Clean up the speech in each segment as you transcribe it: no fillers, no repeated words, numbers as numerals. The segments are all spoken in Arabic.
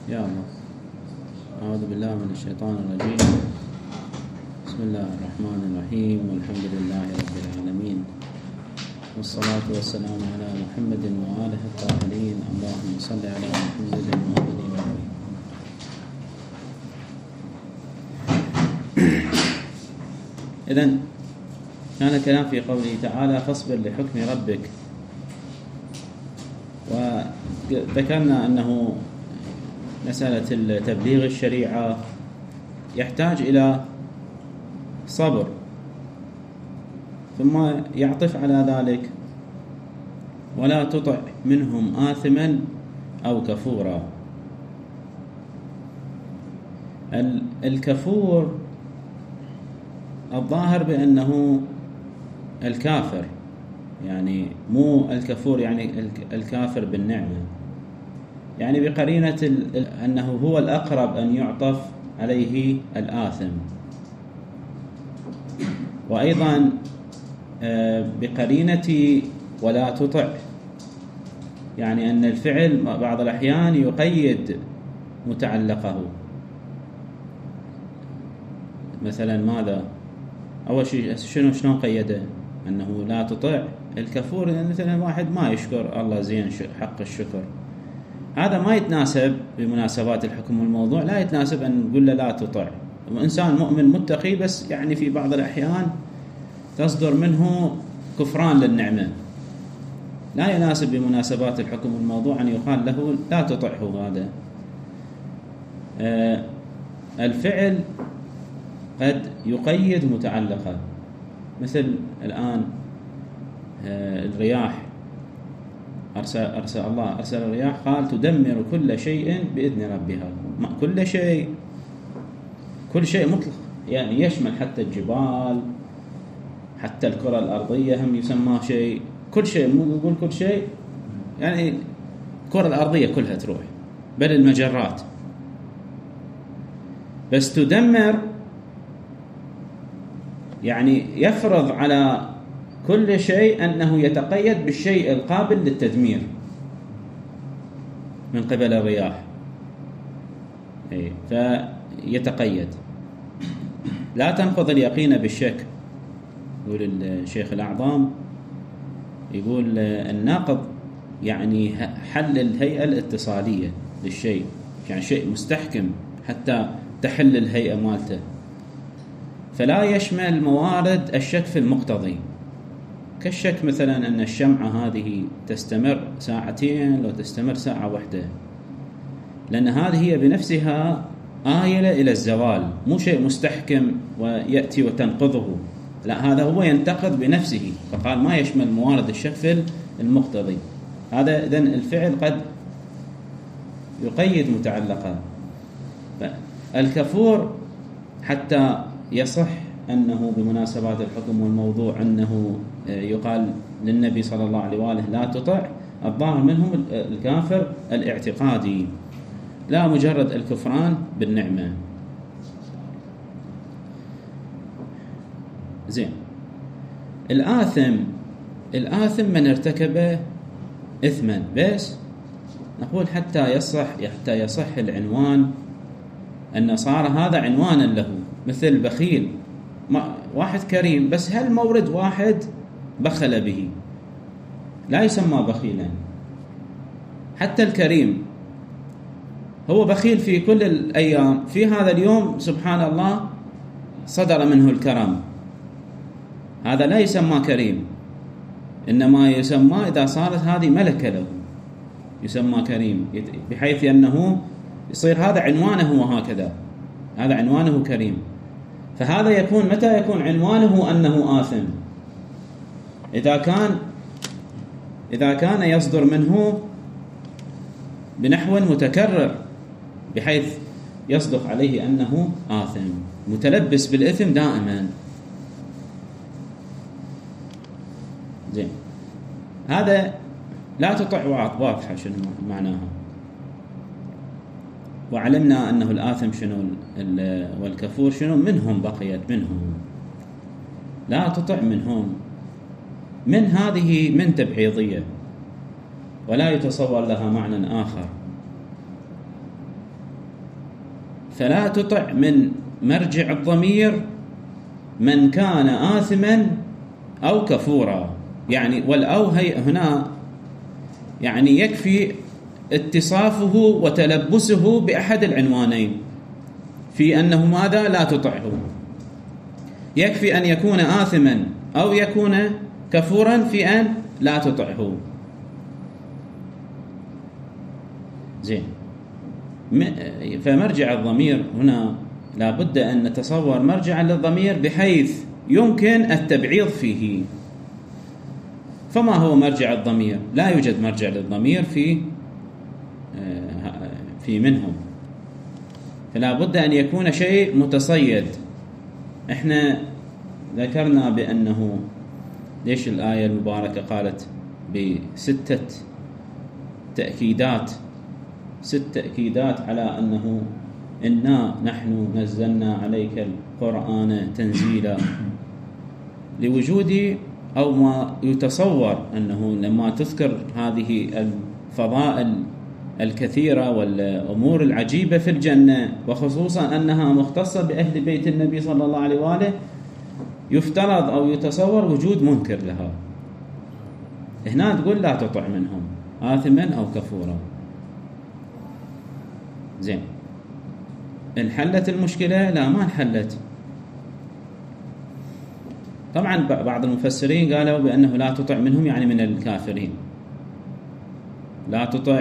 يا الله. أعوذ بالله من الشيطان الرجيم. بسم الله الرحمن الرحيم، والحمد لله رب العالمين، والصلاة والسلام على محمد وآله الطاهرين. اللهم صل على محمد وآله وصحبه. إذن كان الكلام في قوله تعالى: فاصبر لحكم ربك. وذكرنا أنه مسألة تبليغ الشريعة يحتاج إلى صبر، ثم يعطف على ذلك: ولا تطع منهم آثما أو كفورا. الكفور الظاهر بأنه الكافر، يعني مو الكفور يعني الكافر بالنعمة، يعني بقرينة أنه هو الأقرب أن يعطف عليه الآثم، وأيضا بقرينة ولا تطع، يعني أن الفعل بعض الأحيان يقيد متعلقه. مثلا ماذا؟ أول شيء شلون قيده؟ أنه لا تطع الكفور، مثلا واحد ما يشكر الله زين حق الشكر، هذا ما يتناسب بمناسبات الحكم والموضوع، لا يتناسب أن نقول له لا تطع. إنسان مؤمن متقي، بس يعني في بعض الأحيان تصدر منه كفران للنعمة، لا يناسب بمناسبات الحكم والموضوع أن يقال له لا تطعه. هذا الفعل قد يقيد متعلقه، مثل الآن الرياح، الله أرسل الرياح، قال تدمر كل شيء بإذن ربها. كل شيء مطلق، يعني يشمل حتى الجبال، حتى الكرة الأرضية هم يسمى شيء، كل شيء، مو يقول كل شيء، يعني الكرة الأرضية كلها تروح، بل المجرات. بس تدمر يعني يفرض على كل شيء أنه يتقيد بالشيء القابل للتدمير من قبل الرياح، فيتقيد. لا تنقض اليقين بالشك، يقول الشيخ الأعظام، يقول الناقض يعني حل الهيئة الاتصالية للشيء، يعني شيء مستحكم حتى تحل الهيئة مالته، فلا يشمل موارد الشك في المقتضي، كالشك مثلا أن الشمعة هذه تستمر ساعتين لو تستمر ساعة واحدة، لأن هذه هي بنفسها آيلة إلى الزوال، مو شيء مستحكم ويأتي وتنقضه، لا، هذا هو ينتقض بنفسه، فقال ما يشمل موارد الشك في المقتضي. هذا إذن الفعل قد يقيد متعلقه. الكفور حتى يصح أنه بمناسبات الحكم والموضوع أنه يقال للنبي صلى الله عليه وآله لا تطع، الظاهر منهم الكافر الاعتقادي، لا مجرد الكفران بالنعمة. زين، الآثم من ارتكب إثما، بس نقول حتى يصح العنوان، أن صار هذا عنوانا له، مثل بخيل، واحد كريم بس هل مورد واحد بخل به لا يسمى بخيلا. حتى الكريم هو بخيل في كل الأيام، في هذا اليوم سبحان الله صدر منه الكرم، هذا لا يسمى كريم، إنما يسمى إذا صارت هذه ملكة له يسمى كريم، بحيث أنه يصير هذا عنوانه، وهكذا هذا عنوانه كريم. فهذا يكون متى يكون عنوانه أنه آثم؟ إذا كان يصدر منه بنحو متكرر، بحيث يصدق عليه أنه آثم، متلبس بالإثم دائما. زين، هذا لا تطع واضحة شنو معناها، وعلمنا أنه الآثم شنو والكفور شنو، منهم بقيت منهم، لا تطع منهم، من هذه من تبعيضية، ولا يتصور لها معنى آخر. فلا تطع من مرجع الضمير من كان آثما أو كفورا. يعني والأو هنا يعني يكفي اتصافه وتلبسه بأحد العنوانين في أنه ماذا؟ لا تطعه. يكفي أن يكون آثما أو يكون كفورا في أن لا تطعه. زين. فمرجع الضمير هنا لابد أن نتصور مرجعا للضمير بحيث يمكن التبعيض فيه. فما هو مرجع الضمير؟ لا يوجد مرجع للضمير في منهم، فلا بد أن يكون شيء متصيد. احنا ذكرنا بأنه ليش الآية المباركة قالت ب6 تأكيدات، 6 تأكيدات على أنه إنا نحن نزلنا عليك القرآن تنزيلا، لوجود أو ما يتصور أنه لما تذكر هذه الفضائل الكثيرة والأمور العجيبة في الجنة، وخصوصا أنها مختصة بأهل بيت النبي صلى الله عليه وآله، يفترض أو يتصور وجود منكر لها. هنا تقول لا تطع منهم آثما أو كفورا. زين، انحلت المشكلة؟ لا، ما انحلت. طبعا بعض المفسرين قالوا بأنه لا تطع منهم يعني من الكافرين. لا تطع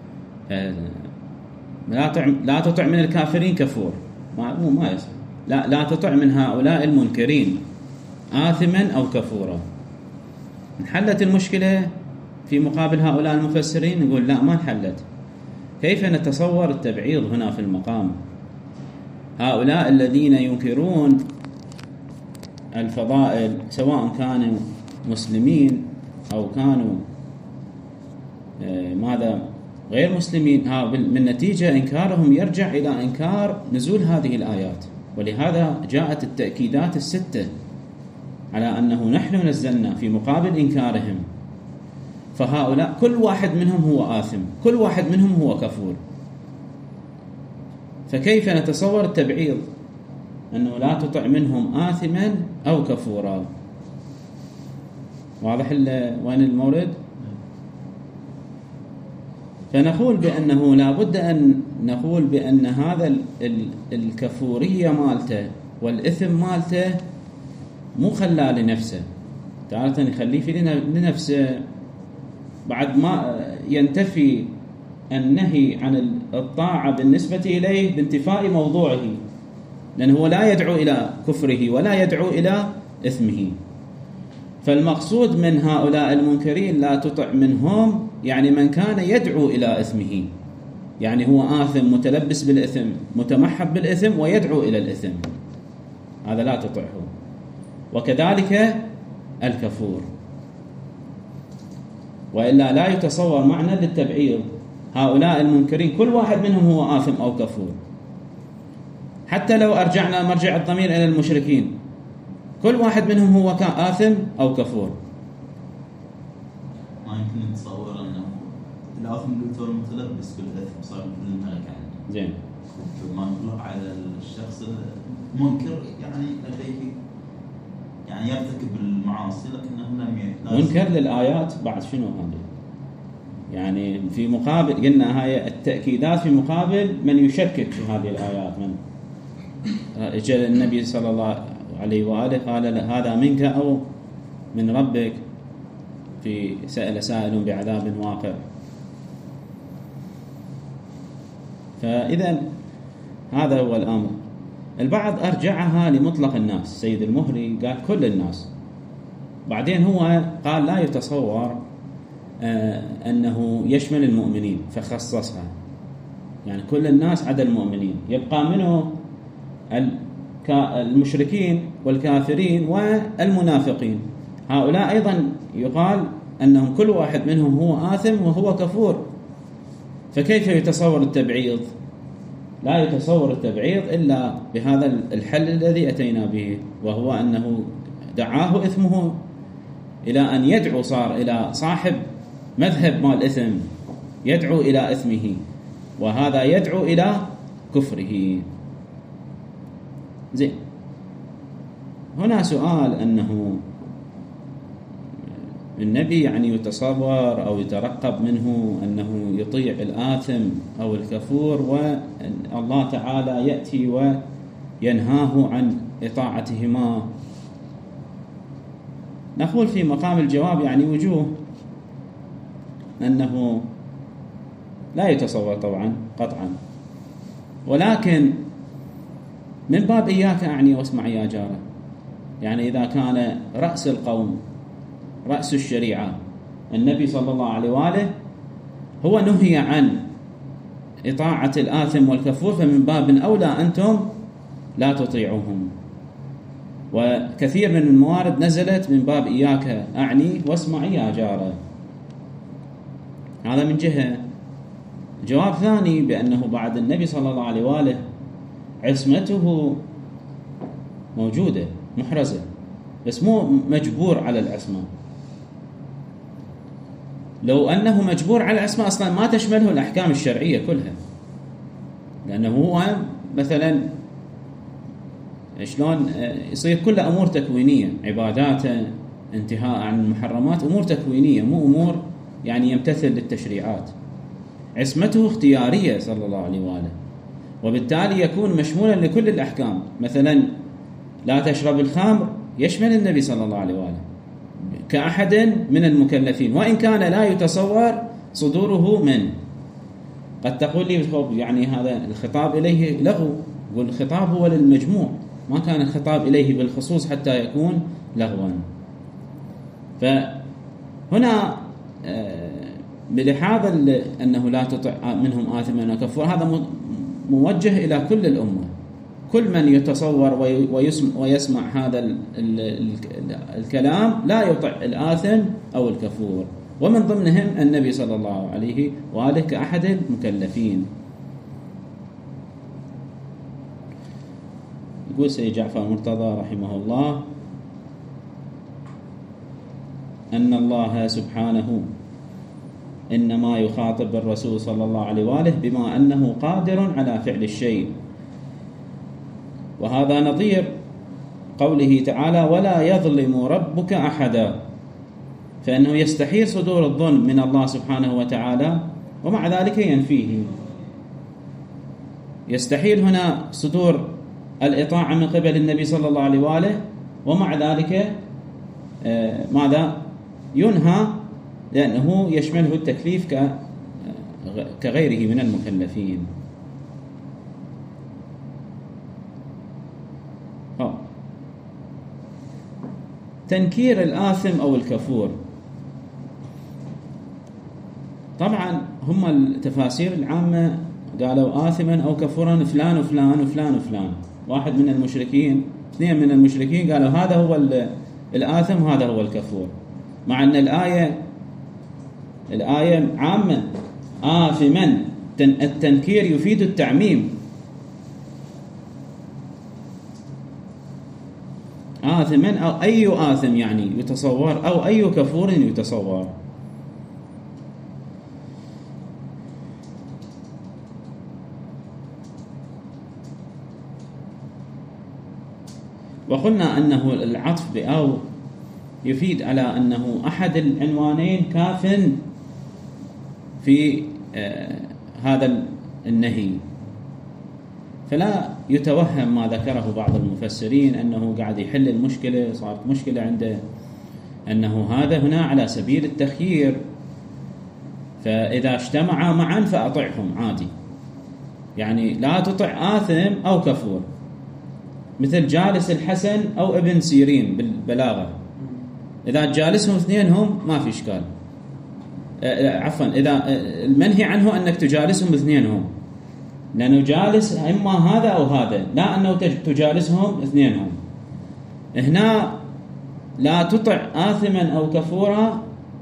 من الكافرين كفور، ما يصح. لا تطع من هؤلاء المنكرين آثما أو كفورا. انحلت المشكلة في مقابل هؤلاء المفسرين؟ نقول لا، ما انحلت. كيف نتصور التبعيض هنا في المقام؟ هؤلاء الذين ينكرون الفضائل سواء كانوا مسلمين أو كانوا غير مسلمين، من نتيجة إنكارهم يرجع إلى إنكار نزول هذه الآيات. ولهذا جاءت التأكيدات ال6 على أنه نحن نزلنا في مقابل إنكارهم. فهؤلاء كل واحد منهم هو آثم، كل واحد منهم هو كفور. فكيف نتصور التبعيض؟ أنه لا تطع منهم آثما أو كفورا. واضح وين المورد؟ فنقول بأنه لا بد أن نقول بأن هذا الكفورية مالته والإثم مالته مو خلاه لنفسه، تعالى يخليه في لنفسه بعد ما ينتفي النهي عن الطاعة بالنسبة إليه بانتفاء موضوعه، لأنه هو لا يدعو إلى كفره ولا يدعو إلى إثمه. فالمقصود من هؤلاء المنكرين لا تطع منهم يعني من كان يدعو إلى إثمه، يعني هو آثم متلبس بالإثم متمحب بالإثم ويدعو إلى الإثم، هذا لا تطعه. وكذلك الكفور، وإلا لا يتصور معنى للتبعيض. هؤلاء المنكرين كل واحد منهم هو آثم أو كفور. حتى لو أرجعنا مرجع الضمير إلى المشركين، كل واحد منهم هو آثم أو كفور. ما يمكن نتصور أنه الآثم بالفعل متلبس بالإثم صار مثل الملك عنه. زين. ما نطلق على الشخص المنكر يعني لديه يعني يرتكب المعاصي لكنه لم منكر للآيات بعد شنو هذا؟ يعني في مقابل قلنا هاي التأكيدات في مقابل من يشكك في هذه الآيات. من جاء النبي صلى الله عليه وآله قال هذا منك أو من ربك، في سأل سائل بعذاب واقع. فإذا هذا هو الأمر. البعض أرجعها لمطلق الناس، سيد المهري قال كل الناس، بعدين هو قال لا يتصور أنه يشمل المؤمنين فخصصها، يعني كل الناس عدا المؤمنين، يبقى منه المشركين والكافرين والمنافقين. هؤلاء أيضا يقال أنهم كل واحد منهم هو آثم وهو كفور. فكيف يتصور التبعيض؟ لا يتصور التبعيض إلا بهذا الحل الذي أتينا به، وهو أنه دعاه إثمه إلى أن يدعو، صار إلى صاحب مذهب مال الإثم يدعو إلى إثمه، وهذا يدعو إلى كفره. زين، هنا سؤال أنه النبي يعني يتصور أو يترقب منه أنه يطيع الآثم أو الكفور، والله تعالى يأتي وينهاه عن إطاعتهما. نقول في مقام الجواب يعني وجوه أنه لا يتصور طبعا قطعا، ولكن من باب إياك أعني واسمع يا جاره. يعني إذا كان رأس القوم، رأس الشريعة النبي صلى الله عليه وآله هو نهي عن إطاعة الآثم والكفور، فمن باب أولى أنتم لا تطيعوهم. وكثير من الموارد نزلت من باب إياك أعني واسمع يا جاره. هذا من جهة. جواب ثاني بأنه بعد النبي صلى الله عليه وآله عصمته موجودة محرزة، بس مو مجبور على العصمة. لو أنه مجبور على العصمة أصلا ما تشمله الأحكام الشرعية كلها، لأنه هو مثلا شلون يصير كل أمور تكوينية، عباداته، انتهاء عن المحرمات، أمور تكوينية مو أمور يعني يمتثل للتشريعات. عصمته اختيارية صلى الله عليه وآله، وبالتالي يكون مشمولا لكل الأحكام. مثلا لا تشرب الخمر يشمل النبي صلى الله عليه وآله كأحد من المكلفين، وإن كان لا يتصور صدوره منه. قد تقول لي يعني هذا الخطاب إليه لغو، يقول الخطاب هو للمجموع، ما كان الخطاب إليه بالخصوص حتى يكون لغوا. فهنا بلحاظ أنه لا تطع منهم آثما وكفورا، هذا موجه إلى كل الأمة. كل من يتصور ويسمع هذا الكلام لا يطع الآثم أو الكفور، ومن ضمنهم النبي صلى الله عليه وآله كأحد المكلفين. يقول سيد جعفر مرتضى رحمه الله أن الله سبحانه إنما يخاطب الرسول صلى الله عليه وآله بما أنه قادر على فعل الشيء، وهذا نظير قوله تعالى ولا يظلم ربك أحدا، فإنه يستحيل صدور الظلم من الله سبحانه وتعالى، ومع ذلك ينفيه. يستحيل هنا صدور الإطاعة من قبل النبي صلى الله عليه وآله، ومع ذلك ماذا ينهى؟ لأنه يشمله التكليف كغيره من المكلفين. تنكير الآثم أو الكفور، طبعا هم التفاسير العامة قالوا آثما أو كفورا فلان وفلان وفلان وفلان. واحد من المشركين، اثنين من المشركين قالوا هذا هو الآثم وهذا هو الكفور، مع أن الآية عامة. آثما التنكير يفيد التعميم. آثما أو أي آثم يعني يتصور، أو أي كفور يتصور. وقلنا أنه العطف بأو يفيد على أنه أحد العنوانين كاف في هذا النهي، فلا يتوهم ما ذكره بعض المفسرين أنه قاعد يحل المشكلة، صارت مشكلة عنده، أنه هذا هنا على سبيل التخيير، فإذا اجتمعا معا فأطعهم عادي. يعني لا تطع آثم أو كفور، مثل جالس الحسن أو ابن سيرين بالبلاغة، إذا جالسهم اثنينهم ما في إشكال. عفوا، إذا المنهي عنه أنك تجالسهم اثنينهم، لأنه جالس إما هذا أو هذا، لا أنه تجالسهم اثنينهم. هنا لا تطع آثما أو كفورا،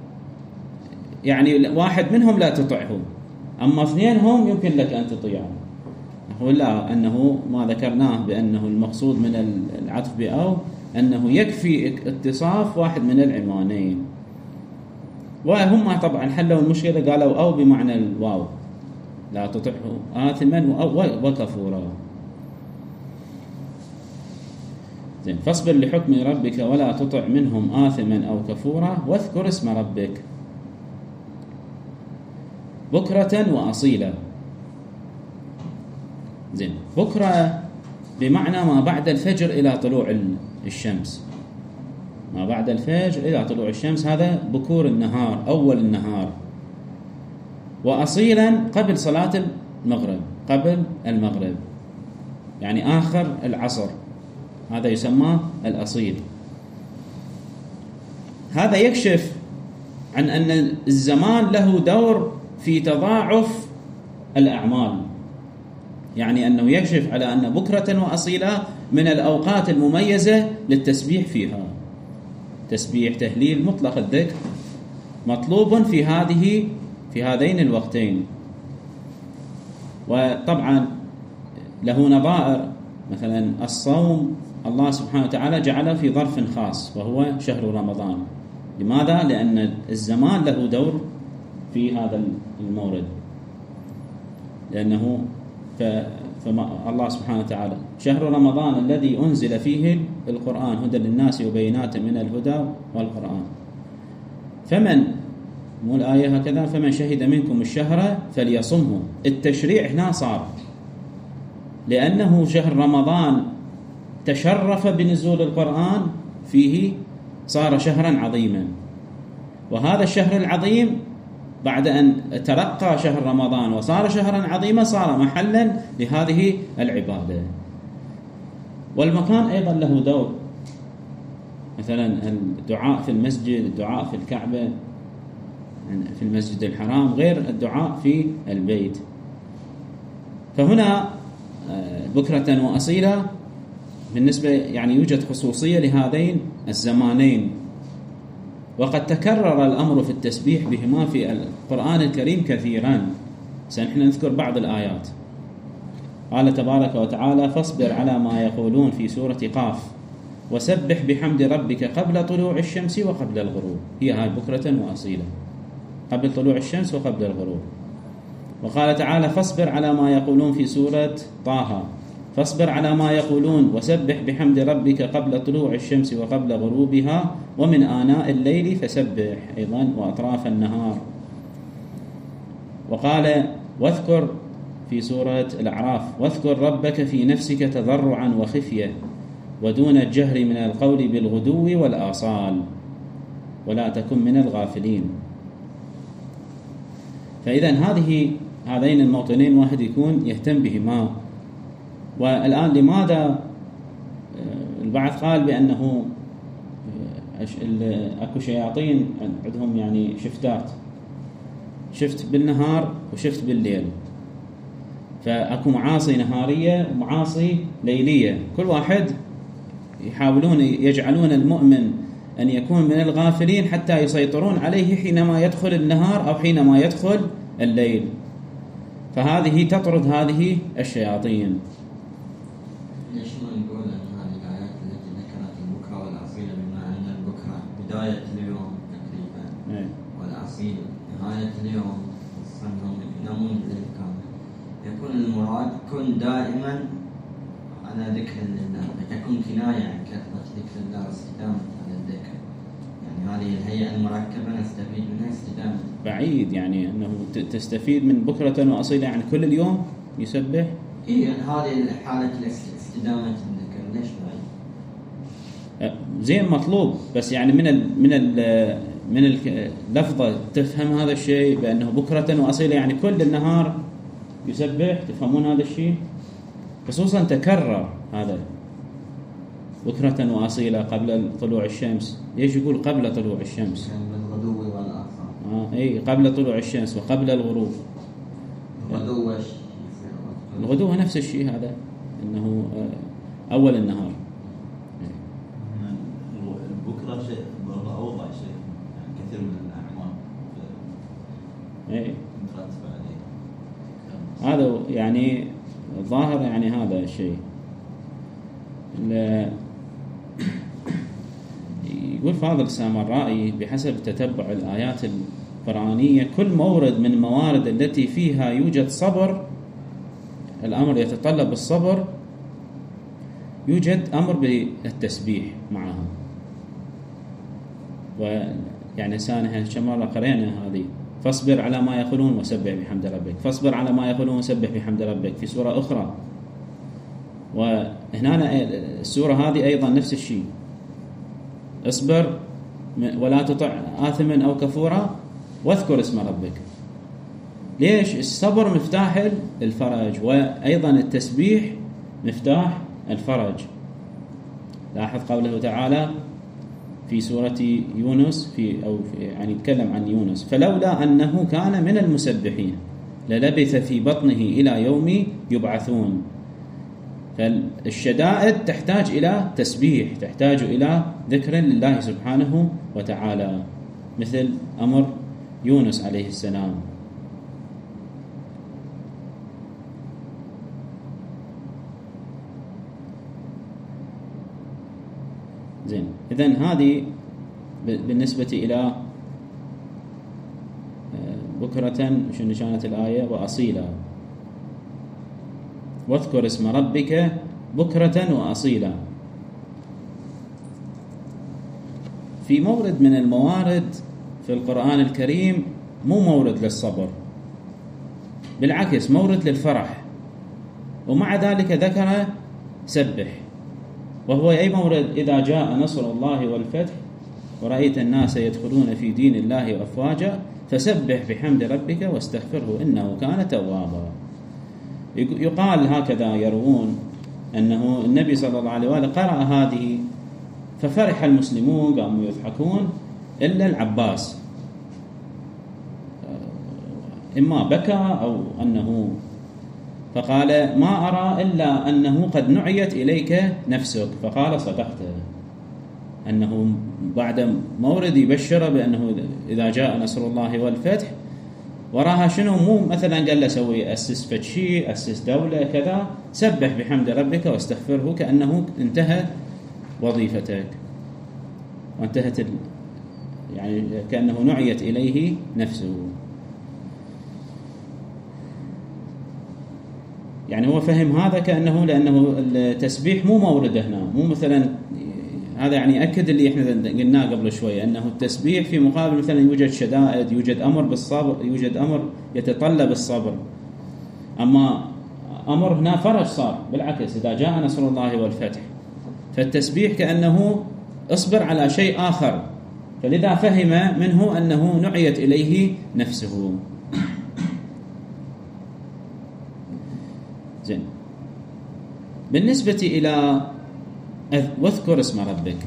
يعني واحد منهم لا تطعه، أما اثنينهم يمكن لك أن تطيعه. لا، أنه ما ذكرناه بأنه المقصود من العطف بأو أنه يكفي اتصاف واحد من العنوانين. وهم طبعا حلوا المشكلة، قالوا أو بمعنى الواو، لا تطعه آثما وكفورا. زين. فاصبر لحكم ربك ولا تطع منهم آثما أو كفورا واذكر اسم ربك بكرة وأصيلا. زين. بكرة بمعنى ما بعد الفجر إلى طلوع الشمس، ما بعد الفجر إلى طلوع الشمس، هذا بكور النهار، أول النهار. وأصيلا قبل صلاة المغرب، قبل المغرب يعني آخر العصر، هذا يسمى الأصيل. هذا يكشف عن أن الزمان له دور في تضاعف الأعمال، يعني أنه يكشف على أن بكرة وأصيلا من الأوقات المميزة للتسبيح فيها. تسبيح تهليل مطلق الذكر مطلوب في هذين الوقتين. وطبعا له نظائر، مثلا الصوم الله سبحانه وتعالى جعله في ظرف خاص وهو شهر رمضان. لماذا؟ لأن الزمان له دور في هذا المورد، لأنه الله سبحانه وتعالى شهر رمضان الذي أنزل فيه القرآن هدى للناس وبينات من الهدى والقرآن. فمن مو الآية هكذا فمن شهد منكم الشهر فليصمه. التشريع هنا صار لأنه شهر رمضان تشرف بنزول القرآن فيه، صار شهرا عظيما. وهذا الشهر العظيم بعد أن ترقى شهر رمضان وصار شهرا عظيما صار محلا لهذه العبادة. والمكان أيضا له دور، مثلا الدعاء في المسجد، الدعاء في الكعبة في المسجد الحرام غير الدعاء في البيت. فهنا بكرة وأصيلا بالنسبة يعني يوجد خصوصية لهذين الزمانين. وقد تكرر الأمر في التسبيح بهما في القرآن الكريم كثيرا. سنحن نذكر بعض الآيات. قال تبارك وتعالى فاصبر على ما يقولون في سورة قاف وسبح بحمد ربك قبل طلوع الشمس وقبل الغروب. هي هاي بكرة وأصيلا، قبل طلوع الشمس وقبل الغروب. وقال تعالى فاصبر على ما يقولون في سورة طه فاصبر على ما يقولون وسبح بحمد ربك قبل طلوع الشمس وقبل غروبها ومن آناء الليل فسبح أيضا وأطراف النهار. وقال واذكر في سورة الأعراف واذكر ربك في نفسك تضرعا وخفية ودون الجهر من القول بالغدو والآصال ولا تكن من الغافلين. فإذا هذين الموطنين واحد يكون يهتم بهما. والآن لماذا البعض قال بأنه أكو شياطين عندهم يعني شفتات، شفت بالنهار وشفت بالليل، فأكو معاصي نهارية ومعاصي ليلية، كل واحد يحاولون يجعلون المؤمن أن يكون من الغافلين حتى يسيطرون عليه حينما يدخل النهار أو حينما يدخل الليل، فهذه تطرد هذه الشياطين. ليش ما نقول أن هذه الآيات التي ذكرت البكرة والأصيل بما أن البكرة بداية اليوم تقريبا والأصيل نهاية اليوم صنهم ينامون بالليل كامل، يكون المراد كن دائما على ذكر الله، تكون كناية عن كثرة ذكر الله واستدامة على الذكر. يعني هذه الهيئة المركبة نستفيد منها استدامة. بعيد يعني أنه تستفيد من بكرة وأصيل يعني كل اليوم يسبح. إيه هذه حالة استدامة الذكر ليش بعيد؟ زين مطلوب، بس يعني من اللفظة تفهم هذا الشيء بأنه بكرة وأصيل يعني كل النهار يسبح. تفهمون هذا الشيء؟ خصوصا تكرر هذا بكرة وأصيلة قبل طلوع الشمس. ليش يقول قبل طلوع الشمس؟ يعني الغدو والآصال. أي قبل طلوع الشمس وقبل الغروب. الغدو نفس الشيء، هذا إنه أول النهار. بكرة شيء والله أوضح شيء يعني كثير من الأعمال مترتبة عليه. هذا يعني الظاهر يعني هذا الشيء. يقول فاضل السامرائي بحسب تتبع الآيات القرآنية كل مورد من الموارد التي فيها يوجد صبر، الأمر يتطلب الصبر، يوجد أمر بالتسبيح معها. ويعني سانها كم مرة قرأنا هذه، فاصبر على ما يقولون وسبح بحمد ربك، فاصبر على ما يقولون وسبح بحمد ربك في سورة أخرى. وهنا السورة هذه أيضا نفس الشيء، اصبر ولا تطع آثما أو كفورا واذكر اسم ربك. ليش؟ الصبر مفتاح الفرج، وأيضا التسبيح مفتاح الفرج. لاحظ قوله تعالى في سورة يونس يعني يتكلم عن يونس: فلولا أنه كان من المسبحين للبث في بطنه إلى يوم يبعثون. فالشدائد تحتاج إلى تسبيح، تحتاج إلى ذكر لله سبحانه وتعالى، مثل أمر يونس عليه السلام. زين، إذن هذه بالنسبة إلى بكرة، شنو كانت الآية؟ وأصيلا، واذكر اسم ربك بكرة وأصيلا. في مورد من الموارد في القرآن الكريم مو مورد للصبر، بالعكس مورد للفرح، ومع ذلك ذكر سبح، وهو أي مورد؟ إذا جاء نصر الله والفتح ورأيت الناس يدخلون في دين الله أفواجا فسبح بحمد ربك واستغفره إنه كان توابا. يقال هكذا، يروون أنه النبي صلى الله عليه وآله قرأ هذه ففرح المسلمون، قاموا يضحكون إلا العباس، إما بكى أو أنه، فقال: ما أرى إلا أنه قد نعيت إليك نفسك. فقال: صدقت، أنه بعد مورد يبشر بأنه إذا جاء نصر الله والفتح وراها شنو، مو مثلا قال له سوي أسس فتشي، أسس دولة كذا، سبح بحمد ربك واستغفره، كأنه انتهى وظيفتك وانتهت يعني كأنه نعيت إليه نفسه. يعني هو فهم هذا كأنه، لأنه التسبيح مو مورد هنا، مو مثلا هذا يعني أكد اللي احنا قلناه قبل شوية، أنه التسبيح في مقابل مثلا يوجد شدائد، يوجد أمر بالصبر، يوجد أمر يتطلب الصبر، أما أمر هنا فرج صار، بالعكس إذا جاء نصر الله والفتح. فالتسبيح كأنه اصبر على شيء آخر، فلذا فهم منه أنه نعيت إليه نفسه. زين، بالنسبة إلى واذكر اسم ربك،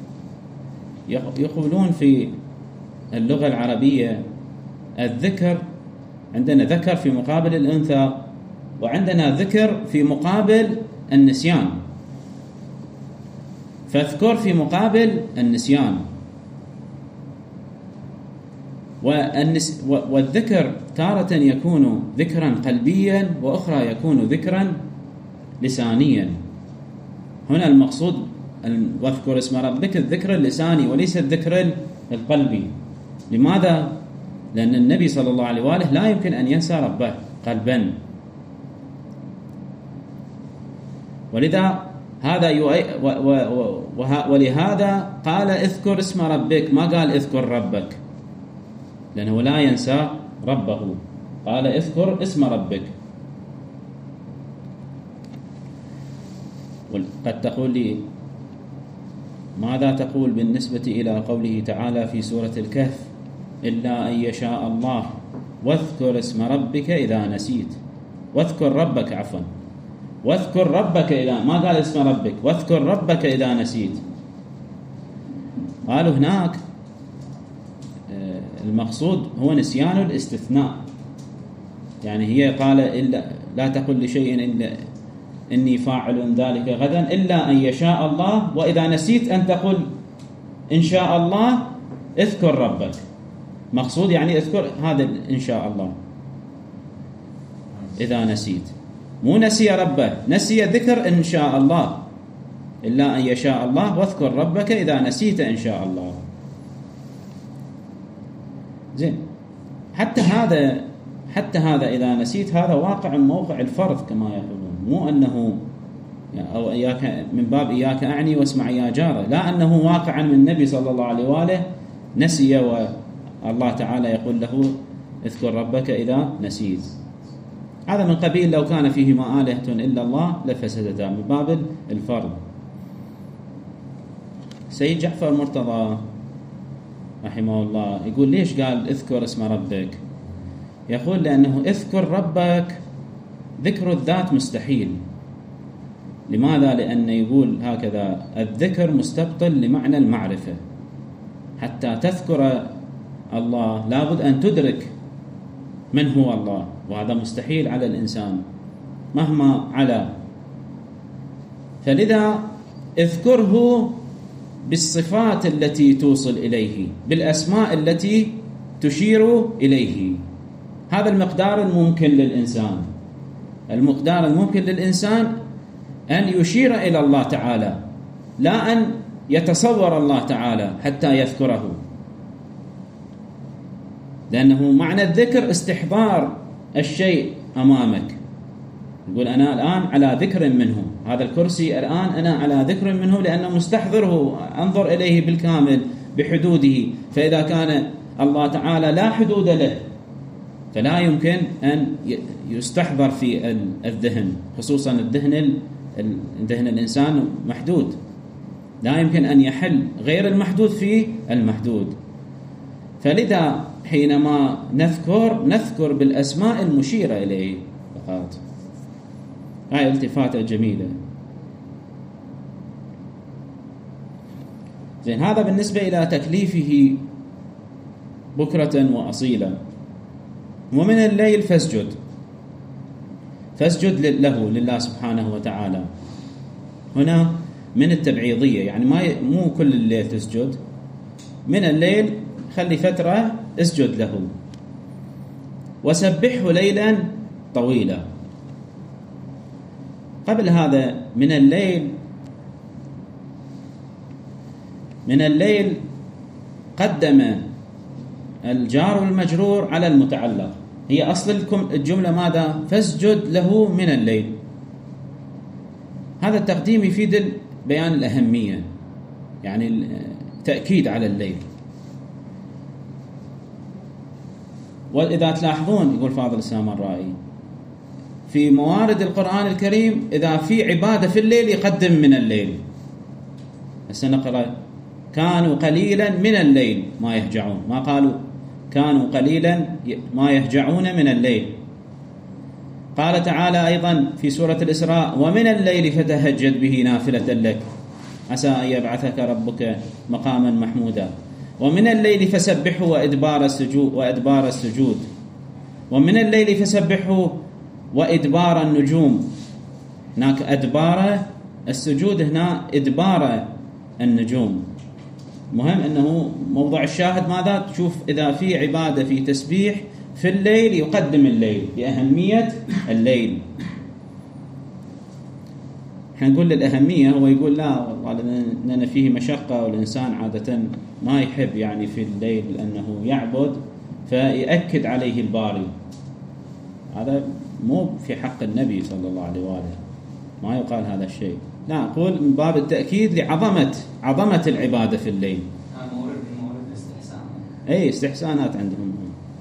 يقولون في اللغة العربية الذكر، عندنا ذكر في مقابل الأنثى، وعندنا ذكر في مقابل النسيان، فاذكر في مقابل النسيان. والذكر تارة يكون ذكرا قلبيا، وأخرى يكون ذكرا لسانيا. هنا المقصود واذكر اسم ربك الذكر اللساني وليس الذكر القلبي. لماذا؟ لأن النبي صلى الله عليه وآله لا يمكن أن ينسى ربه قلبا، ولذا ولهذا قال اذكر اسم ربك، ما قال اذكر ربك، لأنه لا ينسى ربه، قال اذكر اسم ربك. قد تقول لي ماذا تقول بالنسبة إلى قوله تعالى في سورة الكهف: إلا أن يشاء الله واذكر اسم ربك إذا نسيت. واذكر ربك، عفوا، واذكر ربك إذا، ما قال اسم ربك، واذكر ربك إذا نسيت. قالوا هناك المقصود هو نسيان الاستثناء، يعني هي قال إلا لا تقل لشيء إلا إني فاعل ذلك غدا إلا أن يشاء الله، وإذا نسيت أن تقول إن شاء الله اذكر ربك. مقصود يعني اذكر هذا إن شاء الله إذا نسيت، مو نسي ربه، نسي ذكر إن شاء الله، إلا أن يشاء الله واذكر ربك إذا نسيت إن شاء الله. زين، حتى هذا إذا نسيت هذا واقع موقع الفرض كما يقولون، مو أنه أو إياك من باب إياك أعني واسمع يا جاره، لا أنه واقعا من النبي صلى الله عليه وآله نسي والله تعالى يقول له اذكر ربك إذا نسيت. هذا من قبيل لو كان فيهما آلهة إلا الله لفسدتا، من باب الفرض. سيد جعفر مرتضى رحمه الله يقول ليش قال اذكر اسم ربك؟ يقول لأنه اذكر ربك ذكر الذات مستحيل. لماذا؟ لأنه يقول هكذا الذكر مستبطل لمعنى المعرفة. حتى تذكر الله لابد أن تدرك من هو الله، وهذا مستحيل على الإنسان مهما علا. فلذا اذكره بالصفات التي توصل إليه، بالأسماء التي تشير إليه. هذا المقدار الممكن للإنسان. المقدار الممكن للإنسان أن يشير إلى الله تعالى، لا أن يتصور الله تعالى حتى يذكره. لأنه معنى الذكر استحضار الشيء أمامك. يقول أنا الآن على ذكر منه، هذا الكرسي الآن أنا على ذكر منه لأنه مستحضره، أنظر إليه بالكامل بحدوده. فإذا كان الله تعالى لا حدود له فلا يمكن أن يستحضر في الذهن، خصوصا ذهن الإنسان محدود، لا يمكن أن يحل غير المحدود في المحدود. فلذا حينما نذكر بالأسماء المشيرة إليه فقط. هاي التفاتة جميلة. زين، هذا بالنسبة إلى تكليفه بكرة وأصيلا. ومن الليل فاسجد له لله سبحانه وتعالى. هنا من التبعيضية، يعني مو كل الليل تسجد، من الليل خلي فترة اسجد له. وسبحه ليلا طويلا. قبل هذا من الليل قدم الجار والمجرور على المتعلق. هي أصل الجملة ماذا؟ فاسجد له من الليل. هذا التقديم يفيد بيان الأهمية، يعني تأكيد على الليل. وإذا تلاحظون يقول فاضل الإسلام الرائي في موارد القرآن الكريم إذا في عبادة في الليل يقدم من الليل. سنقرأ كانوا قليلا من الليل ما يهجعون، ما قالوا كانوا قليلا ما يهجعون من الليل. قال تعالى أيضا في سورة الإسراء ومن الليل فتهجد به نافلة لك عسى أن يبعثك ربك مقاما محمودا. ومن الليل فسبحه وإدبار السجود. ومن الليل فسبحه وإدبار النجوم. هناك أدبار السجود، هنا إدبار النجوم. مهم أنه موضوع الشاهد ماذا؟ تشوف إذا في عبادة في تسبيح في الليل يقدم الليل بأهمية الليل. احنا نقول للأهمية، هو يقول لا والله لأن فيه مشقة والإنسان عادة ما يحب يعني في الليل أنه يعبد، فيأكد عليه الباري. هذا مو في حق النبي صلى الله عليه وآله، ما يقال هذا الشيء. لا، أقول من باب التأكيد لعظمة العبادة في الليل. مورد استحسان. أي استحسانات عندهم.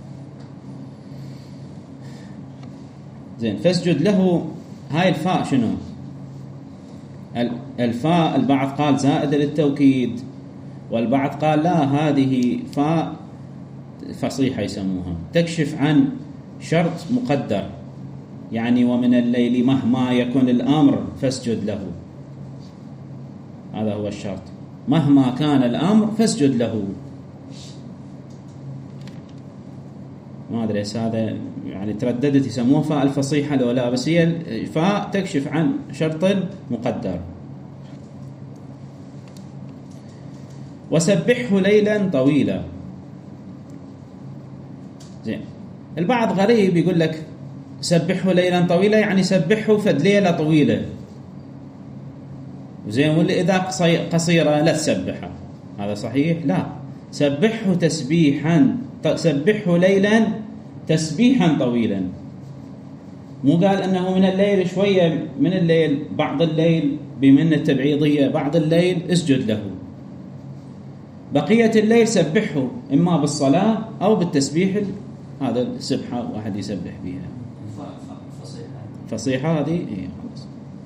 زين، فاسجد له. هاي الفاء شنو؟ الفاء البعض قال زائدة للتوكيد، والبعض قال لا، هذه فاء فصيحة يسموها، تكشف عن شرط مقدر. يعني ومن الليل مهما يكن الأمر فاسجد له، هذا هو الشرط. مهما كان الأمر فاسجد له. ما أدري هذا يعني ترددت يسموها فاء الفصيحة لو لا، بس هي فاء تكشف عن شرط مقدر. وسبحه ليلا طويلا. زين، البعض غريب يقول لك سبحه ليلا طويلا يعني سبحه فد ليلة طويلة. زين، واللي إذا قصيرة لا تسبحها. هذا صحيح؟ لا، سبحه تسبيحا، سبحه ليلا تسبيحا طويلا. مو قال أنه من الليل شوية من الليل، بعض الليل بمن التبعيضية، بعض الليل اسجد له، بقية الليل سبحه إما بالصلاة أو بالتسبيح. هذا السبحة واحد يسبح بها فصيحة هذه إيه خلاص.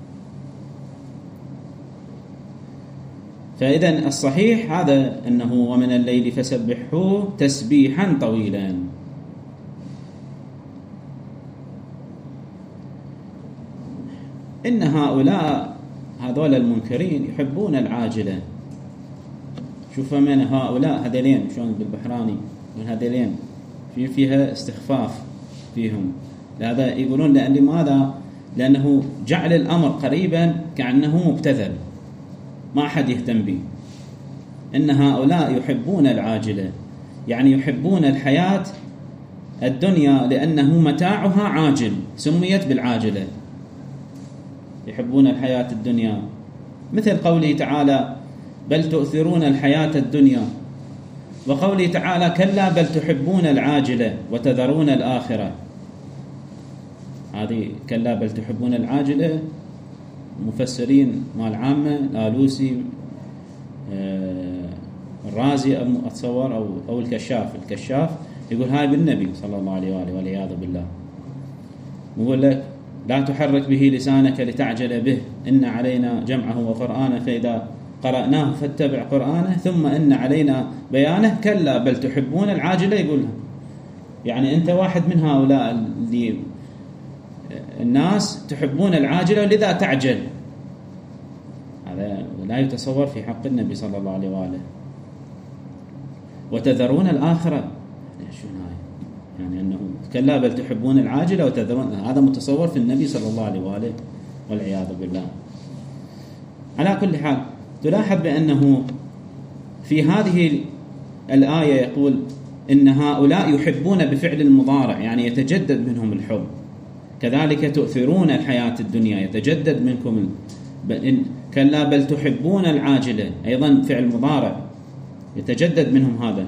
فإذا الصحيح هذا أنه ومن الليل فسبحه تسبيحا طويلا. إن هذول المنكرين يحبون العاجلة. شوف من هؤلاء هذين شلون بالبحراني من هذين فيها استخفاف فيهم. لهذا يقولون لماذا؟ لأنه جعل الأمر قريبا كأنه مبتذل ما أحد يهتم به. إن هؤلاء يحبون العاجلة، يعني يحبون الحياة الدنيا لأنه متاعها عاجل، سميت بالعاجلة. يحبون الحياة الدنيا، مثل قوله تعالى بل تؤثرون الحياة الدنيا، وقوله تعالى كلا بل تحبون العاجلة وتذرون الآخرة. هذه كلا بل تحبون العاجلة مفسرين مال عامة الآلوسي الرازي أتصور أو الكشاف يقول هاي بالنبي صلى الله عليه وآله والعياذ بالله. يقول لك لا تحرك به لسانك لتعجل به إن علينا جمعه وقرآنه فإذا قرأناه فاتبع قرآنه ثم إن علينا بيانه كلا بل تحبون العاجلة. يقولها يعني أنت واحد من هؤلاء اللي الناس تحبون العاجلة ولذا تعجل. هذا لا يتصور في حق النبي صلى الله عليه وآله. وتذرون الآخرة، يعني أنه كلا بل تحبون العاجلة وتذرون، هذا متصور في النبي صلى الله عليه وآله والعياذ بالله. على كل حال تلاحظ بأنه في هذه الآية يقول إن هؤلاء يحبون بفعل المضارع، يعني يتجدد منهم الحب. كذلك تؤثرون الحياة الدنيا، يتجدد منكم كلا بل تحبون العاجلة، أيضا فعل مضارع يتجدد منهم هذا.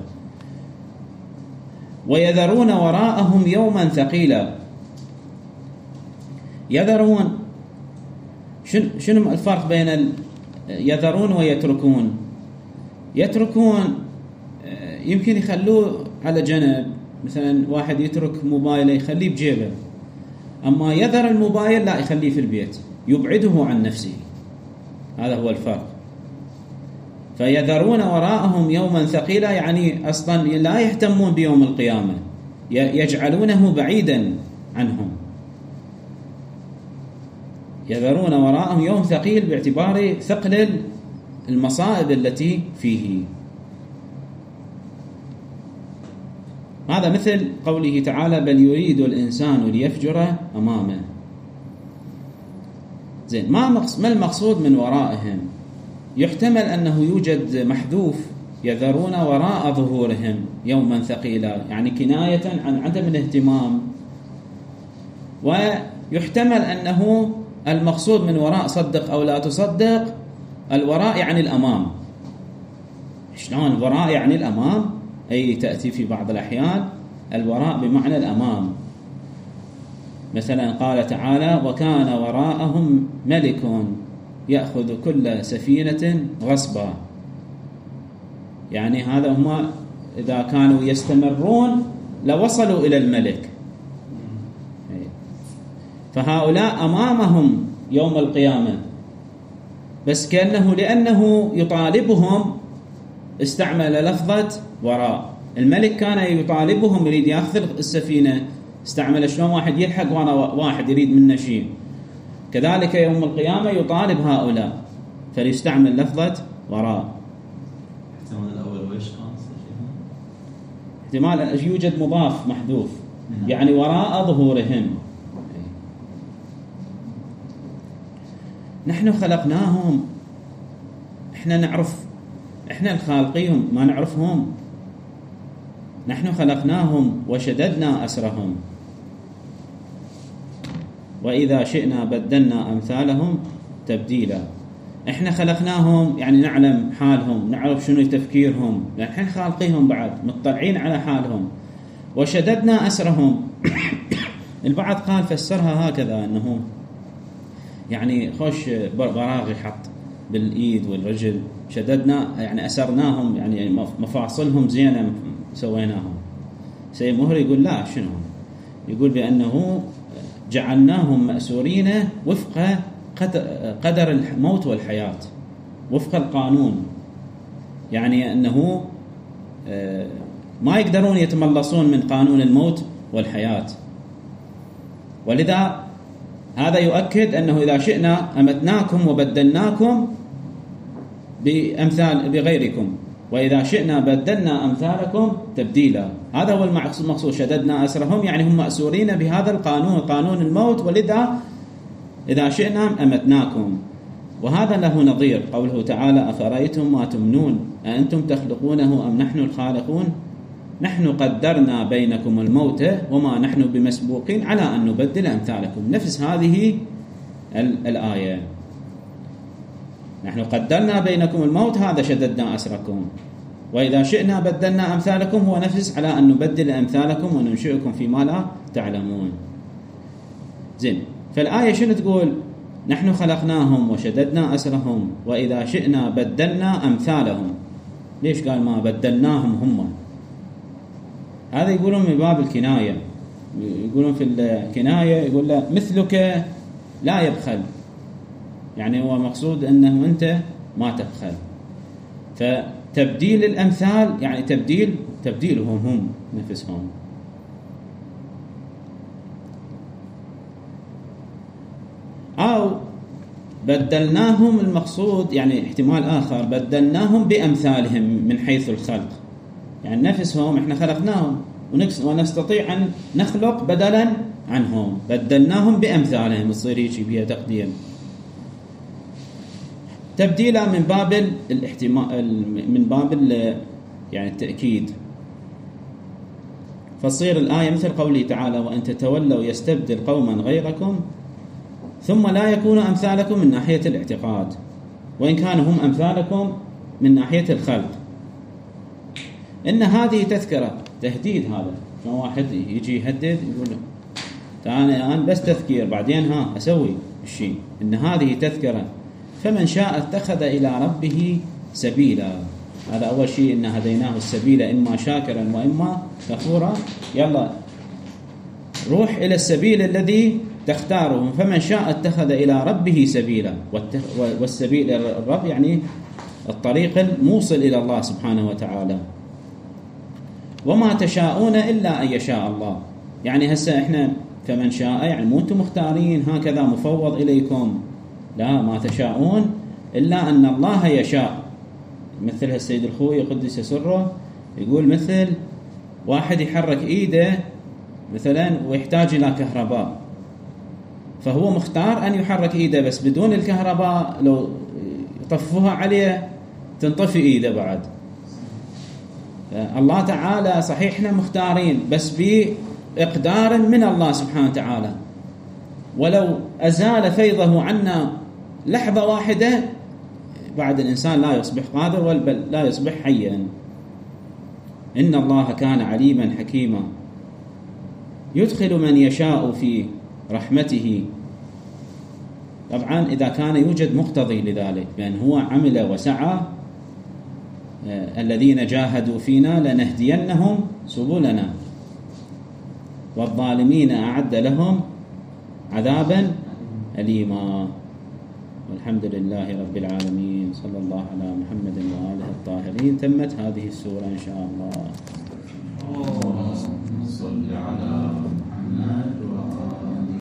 ويذرون وراءهم يوما ثقيلا. يذرون، شنو الفرق بين يذرون ويتركون؟ يتركون يمكن يخلوه على جنب، مثلا واحد يترك موبايله يخليه بجيبه، أما يذر الموبايل لا يخليه في البيت، يبعده عن نفسه. هذا هو الفرق. فيذرون وراءهم يوما ثقيلا، يعني أصلا لا يهتمون بيوم القيامة، يجعلونه بعيدا عنهم. يذرون وراءهم يوم ثقيل باعتبار ثقل المصائب التي فيه. هذا مثل قوله تعالى بل يريد الإنسان ليفجر أمامه. زين، ما المقصود من ورائهم؟ يحتمل أنه يوجد محذوف يذرون وراء ظهورهم يوما ثقيلا، يعني كناية عن عدم الاهتمام. ويحتمل أنه المقصود من وراء صدق أو لا تصدق، الوراء يعني الأمام. شلون الوراء يعني الأمام؟ أي تأتي في بعض الأحيان الوراء بمعنى الأمام. مثلا قال تعالى وكان وراءهم ملك يأخذ كل سفينة غصبا، يعني هذا هم إذا كانوا يستمرون لوصلوا إلى الملك. فهؤلاء أمامهم يوم القيامة، بس كأنه لأنه يطالبهم استعمل لفظة وراء. الملك كان يطالبهم، يريد يأخذ السفينة، استعمل شلون واحد يلحق واحد يريد منه شيء. كذلك يوم القيامة يطالب هؤلاء، فليستعمل لفظة وراء. احتمال الأول ويش احتمال يوجد مضاف محذوف، يعني وراء ظهورهم. نحن خلقناهم، احنا نعرف، احنا الخالقيهم ما نعرفهم. نحن خلقناهم وشددنا أسرهم، وإذا شئنا بدلنا أمثالهم تبديلا. احنا خلقناهم يعني نعلم حالهم، نعرف شنو تفكيرهم، نحن خالقيهم بعد مطلعين على حالهم. وشددنا أسرهم البعض قال فسرها هكذا أنه يعني خوش براغ يحط بالإيد والرجل، شددنا يعني أسرناهم، يعني مفاصلهم زينة سويناهم. سيد مهر يقول لا، شنو يقول؟ بأنه جعلناهم مأسورين وفق قدر الموت والحياة، وفق القانون، يعني أنه ما يقدرون يتملصون من قانون الموت والحياة. ولذا هذا يؤكد أنه إذا شئنا أمتناكم وبدلناكم بأمثال بغيركم، وإذا شئنا بدلنا أمثالكم تبديلا. هذا هو المقصود، شددنا أسرهم، يعني هم مأسورين بهذا القانون، قانون الموت، ولذا إذا شئنا أمتناكم. وهذا له نظير قوله تعالى أفرأيتم ما تمنون أأنتم تخلقونه أم نحن الخالقون نحن قدرنا بينكم الموت وما نحن بمسبوقين على أن نبدل أمثالكم. نفس هذه الآية، نحن قدرنا بينكم الموت، هذا شددنا أسركم، وإذا شئنا بدلنا أمثالكم، هو نفس على أن نبدل أمثالكم وننشئكم فيما لا تعلمون. زين، فالآية شنو تقول؟ نحن خلقناهم وشددنا أسرهم وإذا شئنا بدلنا أمثالهم. ليش قال ما بدلناهم هم؟ هذا يقولون من باب الكناية، يقولون في الكناية يقول له مثلك لا يبخل، يعني هو مقصود أنه أنت ما تبخل. فتبديل الأمثال يعني تبديلهم هم نفسهم. أو بدلناهم، المقصود يعني احتمال آخر، بدلناهم بأمثالهم من حيث الخلق، يعني نفسهم احنا خلقناهم ونستطيع أن نخلق بدلا عنهم، بدلناهم بأمثالهم، تصير يجي بها تقديم تبديلا من باب الاحتمال، من باب يعني التأكيد. فتصير الآية مثل قوله تعالى وأن تتولوا يستبدل قوما غيركم ثم لا يكون أمثالكم من ناحية الاعتقاد، وإن كانوا هم أمثالكم من ناحية الخلق. إن هذه تذكرة، تهديد. هذا واحد يجي يهدد يقول له أنا بس تذكير، بعدين أسوي الشيء. إن هذه تذكرة فمن شاء اتخذ إلى ربه سبيلا. هذا أول شيء، إن هديناه السبيل إما شاكرا وإما كفورا. يلا روح إلى السبيل الذي تختاره، فمن شاء اتخذ إلى ربه سبيلا. والسبيل إلى الرب يعني الطريق الموصل إلى الله سبحانه وتعالى. وما تشاءون إلا أن يشاء الله، يعني هسه إحنا فمن شاء يعني مو أنتم مختارين هكذا مفوض إليكم، لا، ما تشاءون إلا أن الله يشاء. مثل السيد الخوي قدس سره يقول مثل واحد يحرك إيده مثلا ويحتاج إلى كهرباء، فهو مختار أن يحرك إيده، بس بدون الكهرباء لو يطفوها عليه تنطفي إيده بعد. الله تعالى صحيح احنا مختارين بس بإقدار من الله سبحانه وتعالى، ولو أزال فيضه عنا لحظة واحدة بعد الإنسان لا يصبح قادر بل لا يصبح حيا. إن الله كان عليما حكيما يدخل من يشاء في رحمته. طبعا إذا كان يوجد مقتضي لذلك، لأن هو عمل وسعى، الذين جاهدوا فينا لنهدينهم سبلنا والظالمين أعد لهم عذابا أليما. والحمد لله رب العالمين، صلى الله على محمد وآله الطاهرين. تمت هذه السورة إن شاء الله.